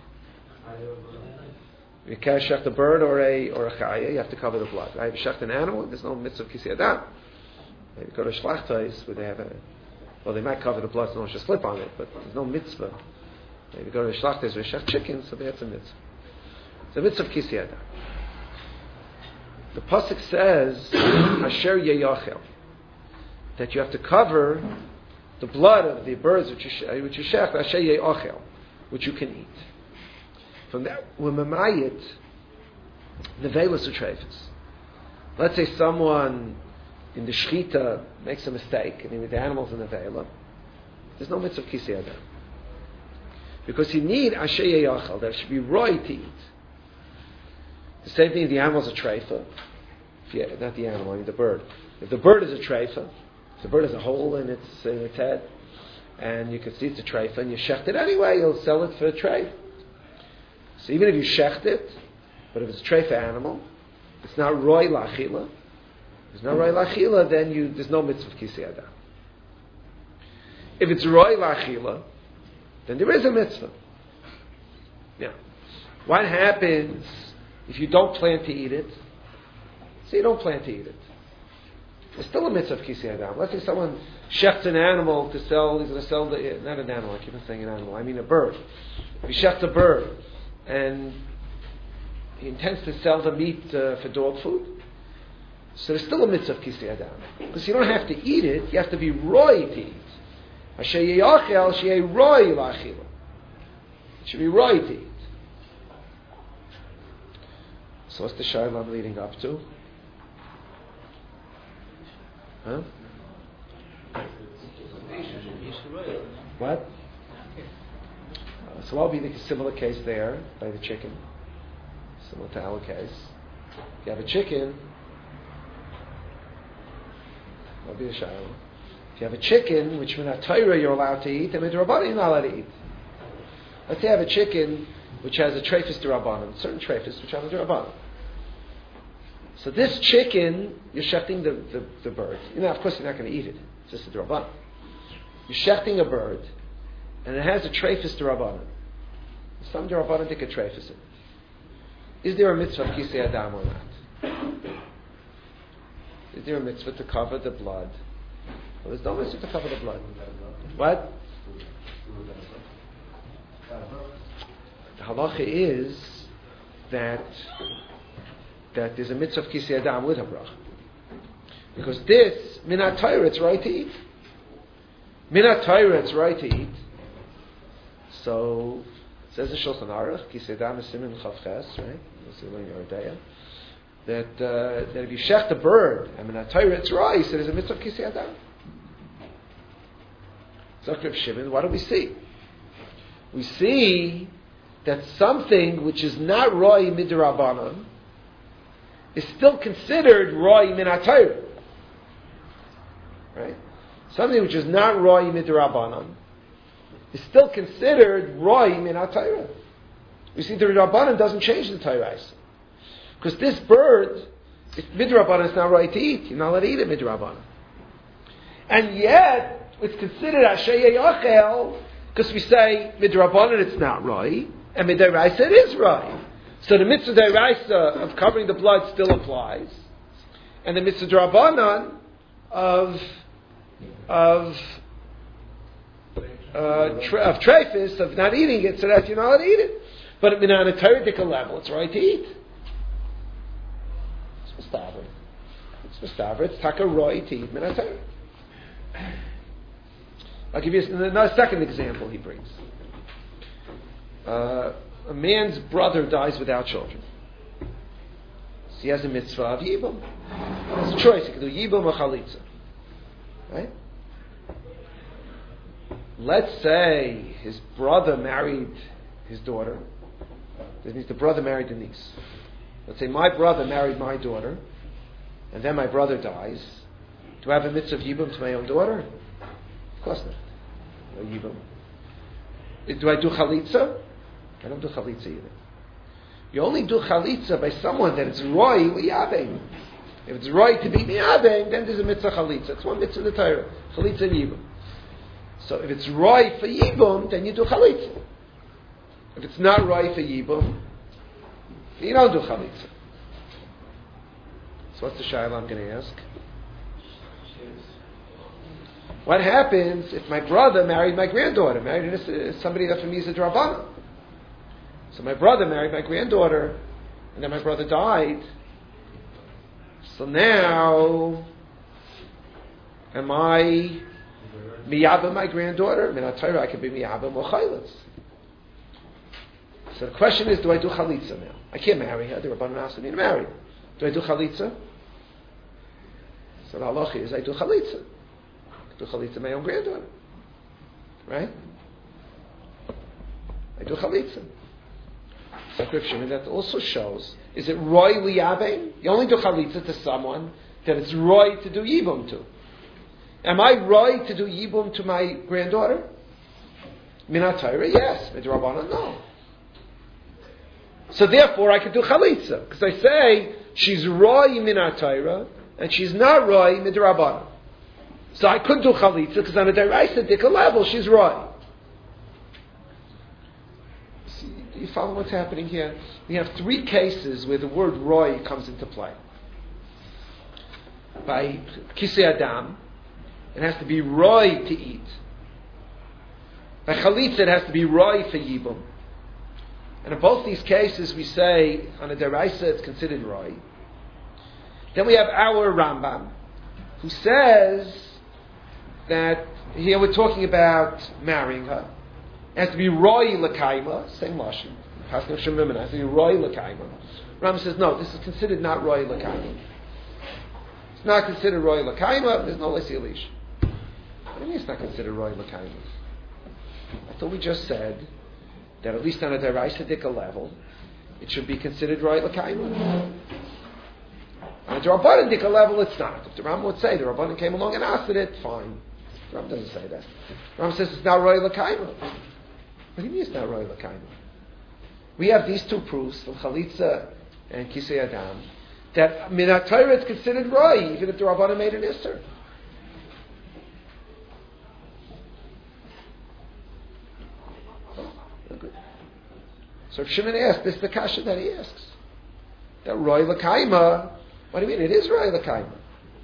You can't shecht a bird or a chaya, you have to cover the blood. Right? If you shecht an animal, there's no mitzvah of Kisei Adam. Maybe go to Shlachtais where they have they might cover the blood so no one should slip on it, but there's no mitzvah. Maybe go to Shlachtais where they shecht chicken, so that's a mitzvah. It's a mitzvah of Kisei Adam. The pasuk says, Asher Yeyachel, that you have to cover the blood of the birds which you shecht, Asher Yeyachel, which you can eat. From that, when Mamayit, Nevelas Utrefes. Let's say someone in the Shechita makes a mistake, and the animal's in the Vela, there's no mitzvah of Kisei Adam. Because you need Asher Yeyachel, there should be roy to eat. The same thing if the animal's a treifa. Not the animal, I mean the bird. If the bird is a treifa, if the bird has a hole in its head, and you can see it's a treifa, and you shecht it anyway, you'll sell it for a trade. So even if you shecht it, but if it's a treifa animal, it's not roi lachila. There's no roi lachila, then there's no mitzvah of kisei adam. If it's roi lachila, then there is a mitzvah. Now, what happens if you don't plan to eat it? Say you don't plan to eat it. There's still a mitzvah of kisei adam. Let's say someone shechts an animal to sell. He's going to sell not an animal. I keep on saying an animal. I mean a bird. If he shechts a bird and he intends to sell the meat for dog food, so there's still a mitzvah of kisei adam because you don't have to eat it. You have to be roi to eat. Asher yeyachel sheyei roi lachila. It should be roi to eat. So what's the shayla I'm leading up to? Huh? What? So I'll be the similar case there by the chicken, similar to our case. If you have a chicken, that'll be a shayla. If you have a chicken, which in Torah you're allowed to eat, and in Rabbanan you're not allowed to eat. Let's say you have a chicken which has a treifus d'Rabbanan, certain treifus which have a d'Rabbanan. So this chicken, you're shechting the bird. Of course you're not going to eat it. It's just a d'Rabbanan. You're shechting a bird, and it has a treifus d'Rabbanan. Some d'Rabbanan take a treifus in it. Is there a mitzvah of kisei adam or not? Is there a mitzvah to cover the blood? Well, there's no mitzvah to cover the blood. What? The halacha is that there's a mitzvah of kisei adam with a bracha. Because this, minat Torah, it's right to eat. Minat Torah, it's right to eat. So, it says in Shulchan Aruch, kisei adam is simin chavches, right? We'll see when you're there. That if you shecht a bird, and minat Torah, it's right, so there's a mitzvah of kisei adam. Zakrib Shimon, what do we see? We see that something which is not roi midrabanan is still considered roi minat Torah. Right? Something which is not roi midrabanan is still considered roi minat Torah. We see the Rabbanan doesn't change the Torah. Because this bird, midrabanan is not roi to eat. You're not allowed to eat it midrabanan. And yet, it's considered asher yeyachel because we say midrabanan it's not roi, and midaraisa it is roi. So the mitzvah deraisa of covering the blood still applies, and the mitzvah drabanan of treifus of not eating it, so that you're not allowed to eat it. But on a Torah level, it's right to eat. It's mustaver. It's taka roi to eat min Torah. I'll give you another second example he brings. A man's brother dies without children. So he has a mitzvah of yibum. It's a choice. He can do yibum or chalitza. Right? Let's say his brother married his daughter. That means the brother married the niece. Let's say my brother married my daughter, and then my brother dies. Do I have a mitzvah of yibum to my own daughter? Of course not. No yibum. Do I do chalitza? I don't do chalitza either. You only do chalitza by someone that it's roi liyabeng. If it's roi to be liyabeng, then there's a mitzvah chalitza. It's one mitzvah in the Torah. Chalitza and yibum. So if it's roi for yibum, then you do chalitza. If it's not roi for yibum, you don't do chalitza. So what's the shayla I'm going to ask? What happens if my brother married my granddaughter, married somebody that for me is a drabana? So my brother married my granddaughter, and then my brother died. So now, am I miyabah my granddaughter? Min Torah, I could be miyabah mochaylas. So the question is, do I do chalitza now? I can't marry her. The Rabbanan asked me to marry. Do I do chalitza? So the halacha is, I do chalitza. I do chalitza my own granddaughter. Right? I do chalitza. Subscription, and that also shows, is it roi liyabeng? You only do chalitza to someone that it's roi to do yibum to. Am I right to do Yibum to my granddaughter? Minat Torah, yes. Midrabanan, no. So therefore, I could do Chalitza. Because I say, she's Roi Minat Torah, and she's not Roi Midrabanan. So I could do Chalitza, because on a Deraisa Dika level, she's Roi. Do you follow what's happening here? We have 3 cases where the word Roi comes into play. By Kisei Adam, it has to be Roi to eat. By Chalitza, it has to be Roi for Yibum. And in both these cases, we say, on a Deraisa, it's considered Roi. Then we have our Rambam, who says that here we're talking about marrying her. It has to be Roi L'kaima, same Lashon. It has to be Roi L'kaima. Rambam says, no, this is considered not Roi L'kaima. It's not considered Roi L'kaima, there's no Lesi Elish. What do you mean it's not considered Roi L'kaima? I thought we just said that at least on a Deraisa Dika level, it should be considered Roi L'kaima. On a Rabbanan Dika level, it's not. If the Rambam would say the Rabbanan came along and asked it, fine. The Rambam doesn't say that. The Rambam says it's not Roi L'kaima. What do you mean it's not Roi L'kaima? We have these 2 proofs from Chalitza and Kisei Adam that Minat Torah is considered Roi, even if the Rabbanan made an Isser. Good. So if Shimon asked, this is the kasha that he asks. That Roi L'kaima, what do you mean? It is Roi L'kaima.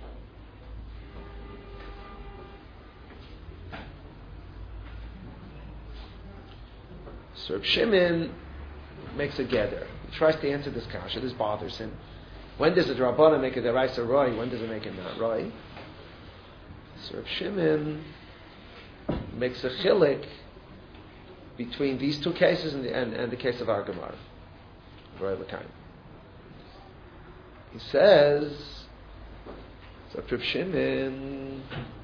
So if Shimon makes a gather, he tries to answer this kasha, this bothers him. When does the Rabbanan make a Deraisa Roi? When does it make it not Roi? So if Shimon makes a chilik between these 2 cases and the case of our Gemara, Roi L'kaima. He says, so Reb Shimon,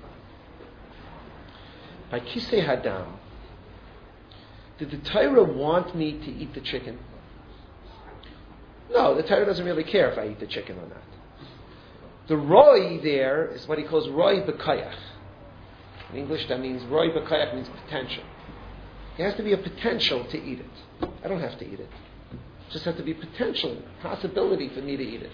by Kisei Hadam, did the Torah want me to eat the chicken? No, the Torah doesn't really care if I eat the chicken or not. The Roi there is what he calls Roi B'Kayach. In English, that means Roi B'Kayach means potential. There has to be a potential to eat it. I don't have to eat it. It just has to be potential, possibility for me to eat it.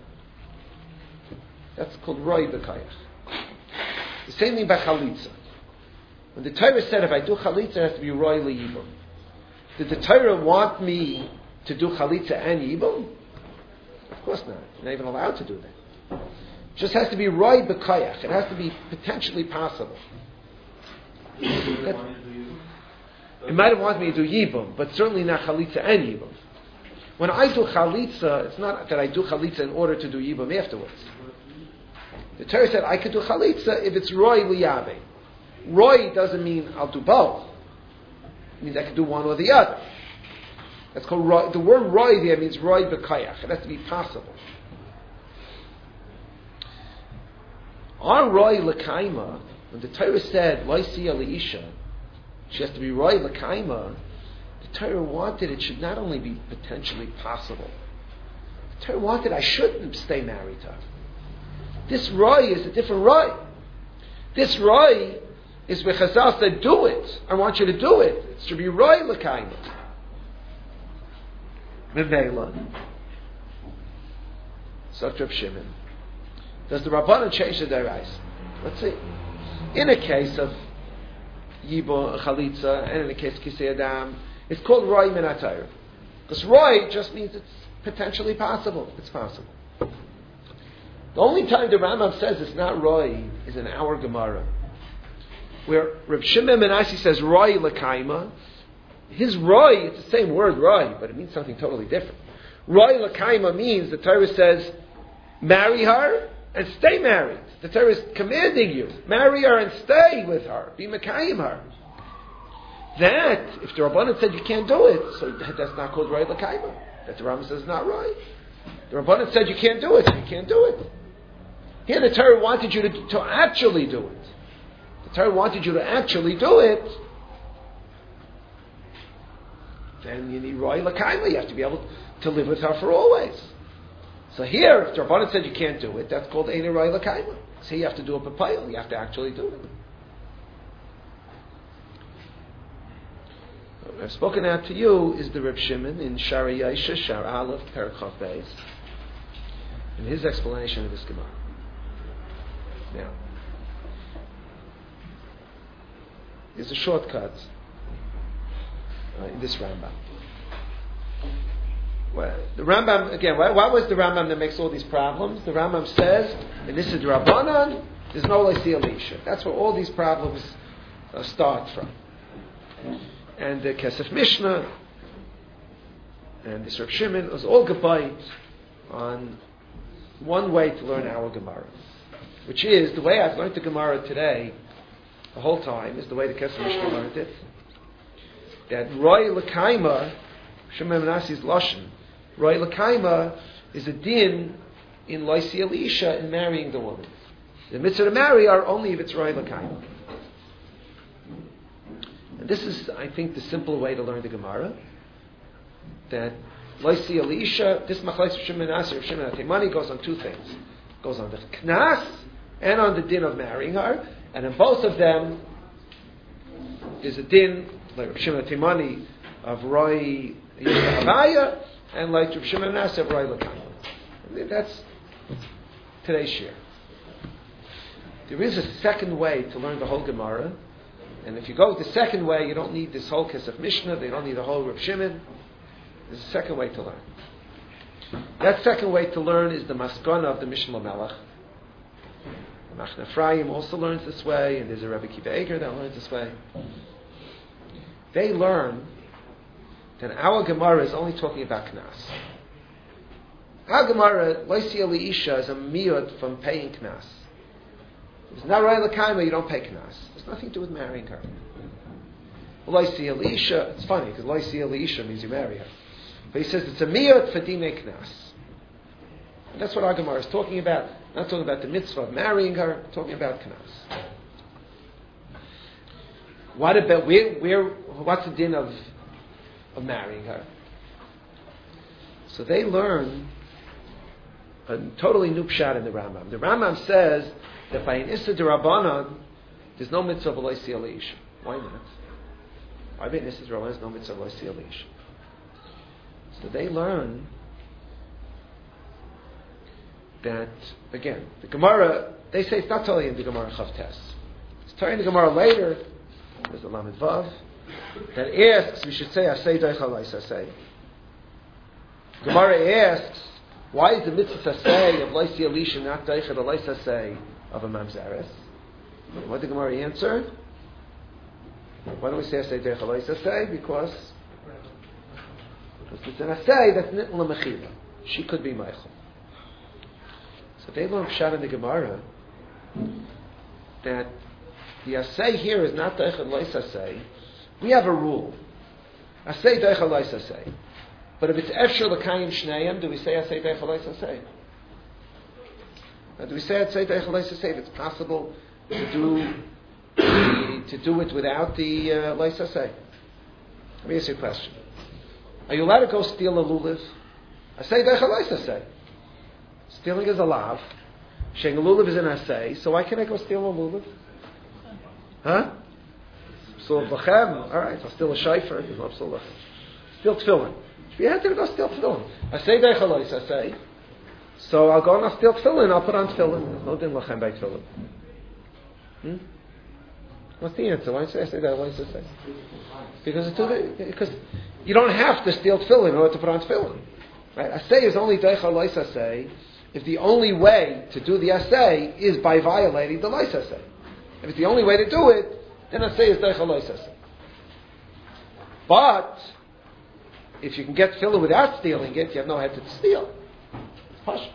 That's called Roi B'Kayach. The same thing by Chalitza. When the Torah said if I do Chalitza, it has to be Roi L'Yibum. Did the Torah want me to do Chalitza and Yibum? Of course not. You're not even allowed to do that. It just has to be Roi B'Kayach. It has to be potentially possible. It might have wanted me to do Yibum, but certainly not Chalitza and Yibum. When I do Chalitza, it's not that I do Chalitza in order to do Yibum afterwards. The Torah said I could do Chalitza if it's Roi L'Yabe. Roi doesn't mean I'll do both. It means I can do one or the other. That's called Roi. The word Roi there means Roi B'Kayach. It has to be possible. On Roi L'Kaima, when the Torah said Lo Siya L'Isha, she has to be Roi L'Kaima, the Torah wanted it should not only be potentially possible. The Torah wanted I shouldn't stay married to her. This Roi is a different Roi. This Roi is where Chazal said, do it. I want you to do it. It should be Roi L'Kaima. Mevela. Such Reb Shimon. Does the Rabbanan change the Derais? Let's see. In a case of Yibum, Chalitza, and in the case of Kisei Adam, it's called Roi Minat Torah. Because Roi just means it's potentially possible. It's possible. The only time the Rambam says it's not Roi is in our Gemara, where Reb Shimon ben Asi says Roi L'Kaima. His Roi, it's the same word Roi, but it means something totally different. Roi L'Kaima means the Torah says marry her and stay married. The Torah is commanding you, marry her and stay with her, be Mekayim her. That, if the Rabbanan said you can't do it, so that's not called Roi L'Kaima. That the Rambam says is not Roi. The Rabbanan said you can't do it, so you can't do it. Here the Torah wanted you to actually do it. The Torah wanted you to actually do it. Then you need Roi L'Kaima. You have to be able to live with her for always. So here, if the Rabbanan said you can't do it, that's called Ein Roi L'Kaima. So you have to do a papayil. You have to actually do it. What I've spoken out to you is the Reb Shimon in Shara Yosha, Shar Aleph, Perek Chav Beis, in his explanation of this Gemara. Now, there's a shortcut in this Rambam. Well, the Rambam, again, what was the Rambam that makes all these problems? The Rambam says, and this is the Rabbanan, there's no Leisi Elisha. That's where all these problems start from. And the Kesef Mishnah and this Reb Shimon was all gebayt on one way to learn our Gemara, which is the way I've learned the Gemara today, the whole time, is the way the Kesef Mishnah learned it. That Roy L'Kaima, Shimon Menashi's Lashon, Roy L'Kaima is a din in Leisi Elisha in marrying the woman. The mitzvah to marry are only if it's Roy L'Kaima. And this is, I think, the simple way to learn the Gemara. That Leisi Elisha, this Machlokes of Shimon Menashe, of Shimon HaTeimani goes on two things. It goes on the Knas and on the din of marrying her. And in both of them, there's a din, like Shimon HaTeimani, of Roy Yishba Havaya, and like Rav Shimon Menashe of Roy L'Kaima. That's today's share. There is a second way to learn the whole Gemara, and if you go the second way, you don't need this whole Kesef Mishnah, they don't need the whole Rav Shimon. There's a second way to learn. That second way to learn is the Maskana of the Mishnah Lamelech. The Machne Ephraim also learns this way, and there's a Rebbe Kiva Eger that learns this way. They learn that our Gemara is only talking about Knas. Our Gemara, Leisi Elisha, is a miyut from paying Knas. If it's not Roy L'Kaima, you don't pay Knas. There's nothing to do with marrying her. Leisi Elisha, it's funny, because Leisi Elisha means you marry her. But he says it's a miyut for Dinei Knas. And that's what our Gemara is talking about. Not talking about the mitzvah of marrying her, talking about Knas. What about, what's the din of marrying her? So they learn a totally new pshat in the Rambam. The Rambam says that by an Issa D'Rabbanan, there's no mitzvah of Leisi Elisha. Why not? Why by an Issa D'Rabbanan there's no mitzvah of Leisi Elisha? So they learn that, again, the Gemara, they say it's not totally in the Gemara Chavtes. It's totally in the Gemara later. There's a Lamed Vav that asks, we should say, Asay Deicha Leisa Say. Gemara asks, why is the mitzvah say of Leisi Elisha not Deicha the Leisa Say of a Mamzeres? What did the Gemara answer? Why don't we say Asay Deicha Leisa Say? Because it's an Asay that's Nitn L'Mechila. She could be Meichel. So they learn Pshat in the Gemara that the Asay here is not Deicha Leisa Say. We have a rule. Asay Deicha Leisa Say. But if it's Efshar L'Kayim Shneim, do we say Asay Deicha Leisa Say? Do we say Asay Deicha Leisa Say if it's possible to do it without the Leisa Say? Let me ask you a question. Are you allowed to go steal a lulav? Asay Deicha Leisa Say. Stealing is a lav. Sheng a lulav is an asay. So why can't I go steal a lulav? Huh? Psul b'chem. All right, I'll steal a shayfer. There's no psul b'chem. Steal tefillin. If you had to go steal tefillin, asay deicha leisa say. So I'll go and I'll steal tefillin. I'll put on tefillin. There's no din lachem by tefillin. What's the answer? Why don't you say asay deicha leisa say? Because you don't have to steal tefillin in order to put on tefillin. Right? Asay is only deicha leisa say if the only way to do the asay is by violating the leisa say. If it's the only way to do it, then asay is deicha leisa say. But if you can get tefillin without stealing it, you have no head to steal. It's pashut.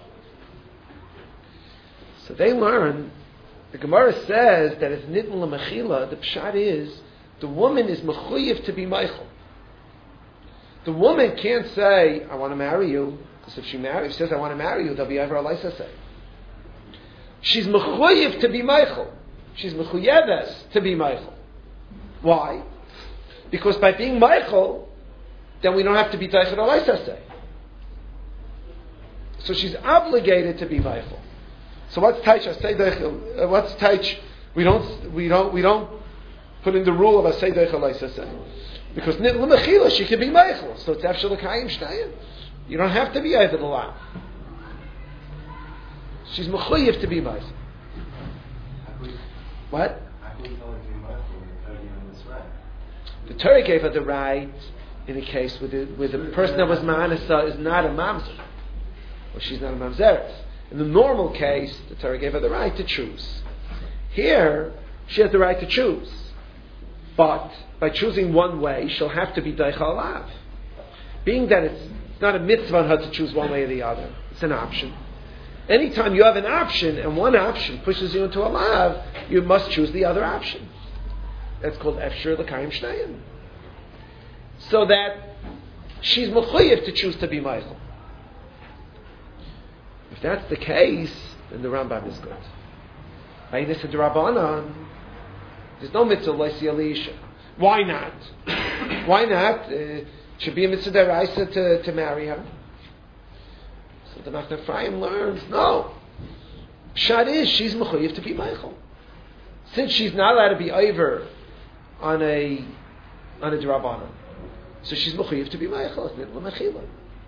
So they learn. The Gemara says that it's nitn l'mechila. The pshat is the woman is mechuyev to be meichel. The woman can't say, "I want to marry you," because if she says, "I want to marry you," there'll be ever a leisa say. She's mechuyev to be meichel. She's mechuyeves to be meichel. Why? Because by being meichel, then we don't have to be deicha leisa say. So she's obligated to be meichel. So what's taich? What's taich? We don't put in the rule of asay deichel leisasay. Because l'mechila she can be meichel, so it's after l'kayim shtayim. You don't have to be over the law. She's mechuyev to be meichel. What? The Torah gave her the right in a case where the person that was ma'anasa is not a mamzer, or she's not a mamzeres. In the normal case, the Torah gave her the right to choose. Here, she has the right to choose, but by choosing one way, she'll have to be deichel alav. Being that it's not a mitzvah on her to choose one way or the other, it's an option. Anytime you have an option and one option pushes you into a lav, you must choose the other option. That's called efshir l'kayim shnayim. So that she's mechuyev to choose to be meichel. If that's the case, then the Rambam is good. B'nei d'Rabbanan, there's no mitzvah l'isi alisha. Why not? Why not? It should be a mitzvah d'oraisa to marry her. So the Machne Ephraim learns, no. Pshat is, she's mechuyev to be meichel. Since she's not allowed to be over on a d'Rabbanan, so she's mechuyev to be meichel. It's nitla mechila.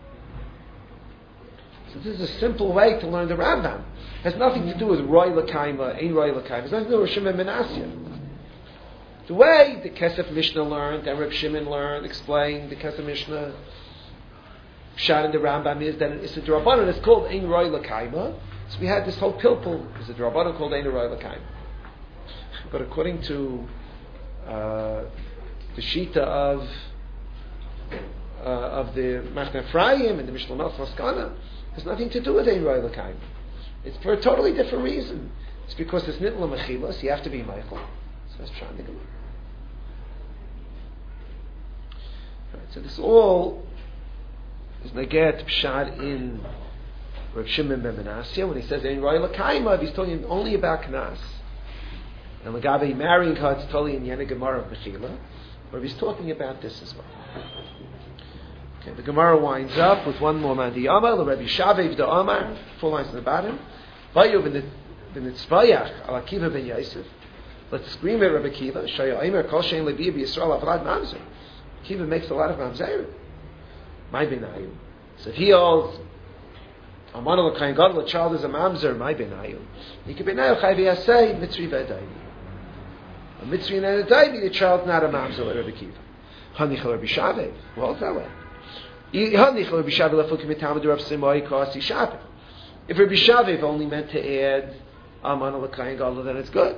So this is a simple way to learn the Rambam. It has nothing to do with Roy L'Kaima, Ein Roy L'Kaima. It has nothing to do with Shimon ben Asya. The way the Kesef Mishnah learned, and Reb Shimon learned, explained the Kesef Mishnah, Pshat in the Rambam is that it's a D'Rabbanan, it's called Ein Roy L'Kaima. So we had this whole pilpul, it's a D'Rabbanan called Ein Roy L'Kaima. But according to the Shita of the Machne Ephraim and the Mishnah Maskana, has nothing to do with Ein Roy L'Kaima. It's for a totally different reason. It's because it's nitla mechila, so you have to be meichel. So that's Pshat in the Gemara. Right, so this all is neget Pshat in Reb Shimon ben Menashe when he says Ein Roy L'Kaima, he's talking only about Knas. And Lagabe marrying her, it's totally in Yena Gemara of Mechila, where he's talking about this as well. Okay, the Gemara winds up with one more man. The Amar, the Rabbi Shavev the Amar, 4 lines in the bottom. Vayu b'nitzvayach al Akiva ben Yosef. Let's scream at Rabbi Akiva. Shaya Aimer kol shein levi b'Yisrael avrad mamzer. Akiva makes a lot of mamzer. My benayu. So if he holds Aman l'kayin gadol, a child is a mamzer. My benayu. He could benayu chayv yasei mitzri v'edayni. A mitzri and edayni, the child's not a mamzer like Rabbi Akiva. Hanichel Rabbi Shavev. Well, that way. If Rabbi Shavev only meant to add Aman l'kayin gadol, then it's good.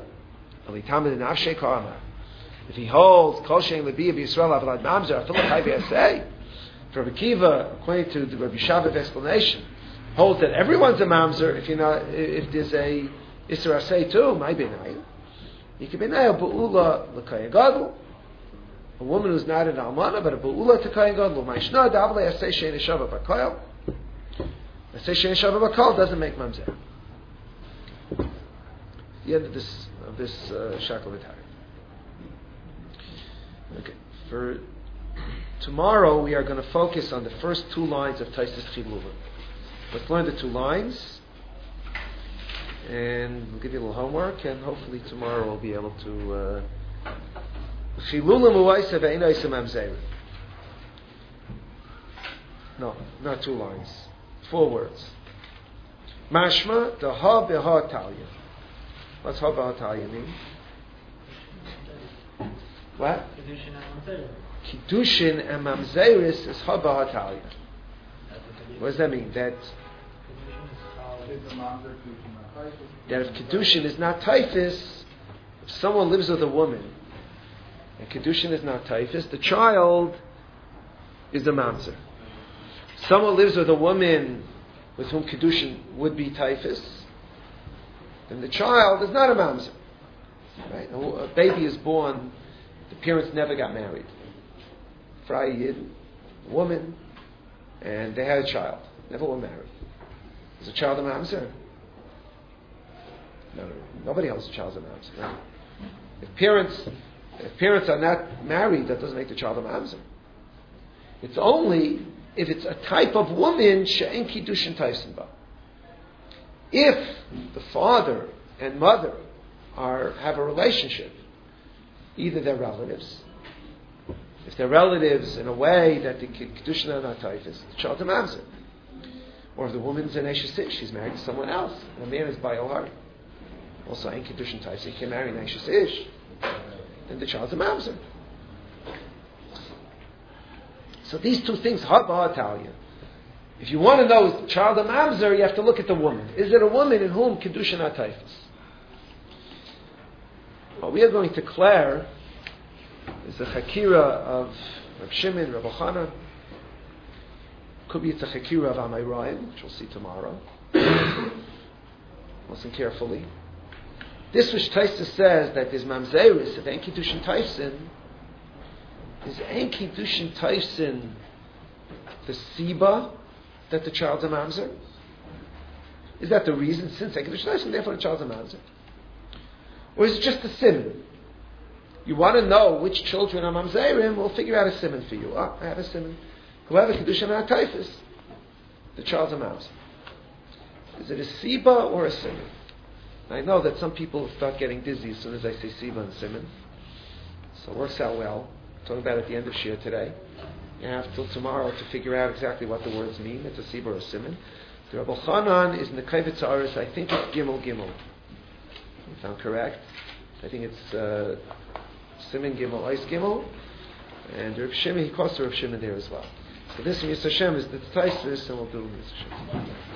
If he holds Kol Shein Lebi Yisrael Avalad Mamzer, Afil L'Chayv Yasei, if Rabbi Akiva, according to the Rabbi Shavev explanation, holds that everyone's a Mamzer, if there's a Isra Asay too, my benayu, you can benayu Ba'ula L'kayin gadol. A woman who's not an almana, but a ba'ula to kayin gadol. Ma'ishna davle asay shein shava bakol. Asay shein shava bakol doesn't make mamzer. The end of this shakel v'tar. Okay. For tomorrow, we are going to focus on the first 2 lines of Taisus Chiluvah. Let's learn the 2 lines, and we'll give you a little homework, and hopefully tomorrow we'll be able to. No, not 2 lines. 4 words. Mashma the ha beha talia. What's ha beha talia mean? What? Kiddushin and mamzeris is ha beha talia. What does that mean? That if Kiddushin is not typhus, if someone lives with a woman and Kiddushin is not typhus, the child is a mamzer. Someone lives with a woman with whom Kiddushin would be typhus, then the child is not a mamzer. Right? A baby is born, the parents never got married. Freie Yid, woman, and they had a child. Never were married. Is a child a mamzer? No. Nobody else is a child a mamzer. No. If parents are not married, that doesn't make the child a mamzer. It's only if it's a type of woman she'en kiddushin taisin ba. If the father and mother have a relationship, either they're relatives. If they're relatives in a way that the Kedushin are not taifis, the child is mamzer. Or if the woman's an Eshes Ish, she's married to someone else, and the man is by Ohar. Also, ain't Kedushin taifis, you can't marry an Eshes Ish, then the child's a mamzer. So these two things, Italian. If you want to know is the child a mamzer, you have to look at the woman. Is it a woman in whom Kedushin are taifis? What we are going to declare is the Chakira of Reb Shimon, Reb Elchanan. Could be it's a Chakira of Amayraim, which we'll see tomorrow. Listen carefully. This which Taisa says that there's Mamzeris of Ein Kiddushin Taifsin, is Ein Kiddushin Taifsin the Siba that the child's a Mamzer? Is that the reason? Since Ein Kiddushin Taifsin, therefore the child's a Mamzer? Or is it just a simon? You want to know which children are mamzerim, we'll figure out a simon for you. I have a simon. Whoever Kedushin HaTaifis, the child's a mamzer. Is it a siba or a simon? I know that some people start getting dizzy as soon as I say siba and simon. So it works out well. I'm talking about it at the end of Shir today. You have till tomorrow to figure out exactly what the words mean. It's a siba or a simon. The Reb Elchanan is in the Kaivetz Aris, I think it's Gimel Gimel. If I'm correct. I think it's Siman Gimel, Ice Gimel, and Reb Shimon, he calls to Reb Shimon there as well. So this, Yisrael Hashem, is the Taisvis, and we'll do Yisrael Hashem.